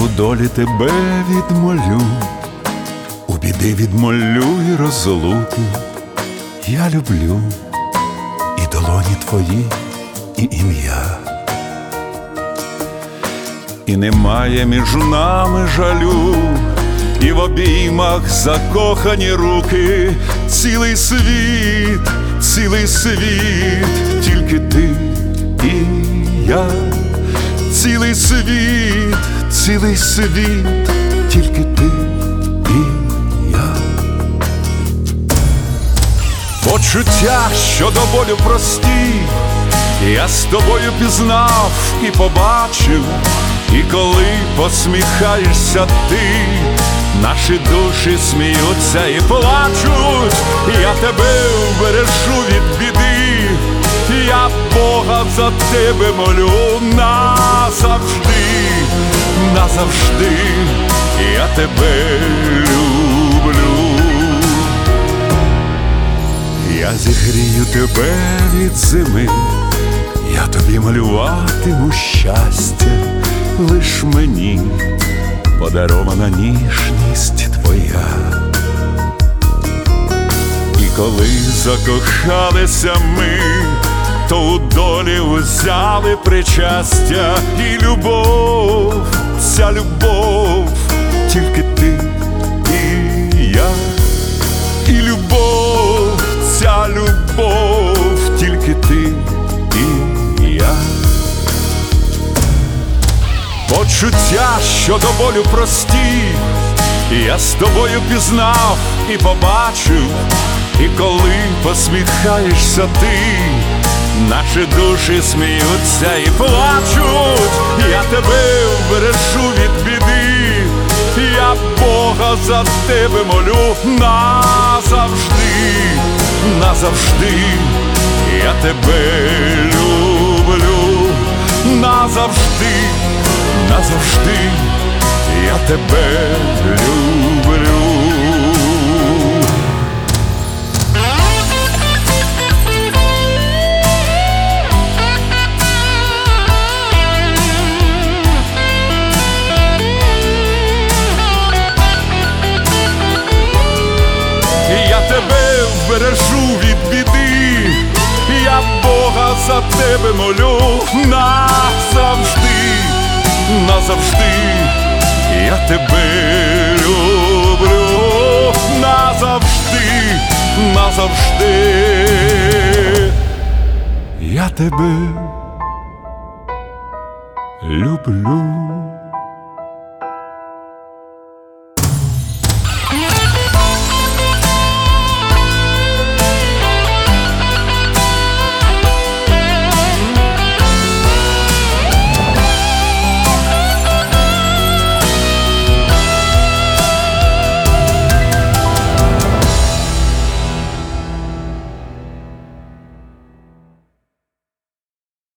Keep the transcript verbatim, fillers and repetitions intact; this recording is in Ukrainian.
у долі тебе відмолю, у біди відмолю і розлуки. Я люблю і долоні твої, і ім'я. І немає між нами жалю, і в обіймах закохані руки. Цілий світ, цілий світ, тільки ти і я. Цілий світ, цілий світ, тільки ти і я. Почуття, що до болю прості, я з тобою пізнав і побачив. І коли посміхаєшся ти, наші душі сміються і плачуть. Я тебе вбережу від біди, я Бога за тебе молю. Назавжди, назавжди я тебе люблю. Я зігрію тебе від зими, я тобі малюватиму щастя. Лиш мені подарована ніжність твоя. І коли закохалися ми, то у долі взяли причастя. І любов, ця любов, тільки ти і я. І любов, ця любов, тільки ти і я. Почуття, що до болю прості, я з тобою пізнав і побачив. І коли посміхаєшся ти, наші душі сміються і плачуть. Я тебе вбережу від біди, я Бога за тебе молю. Назавжди, назавжди я тебе люблю. Назавжди, назавжди я тебе люблю. Я тебе вбережу від біди, я Бога за тебе молю. Назавжди, назавжди я тебе люблю. Назавжди, назавжди я тебе люблю.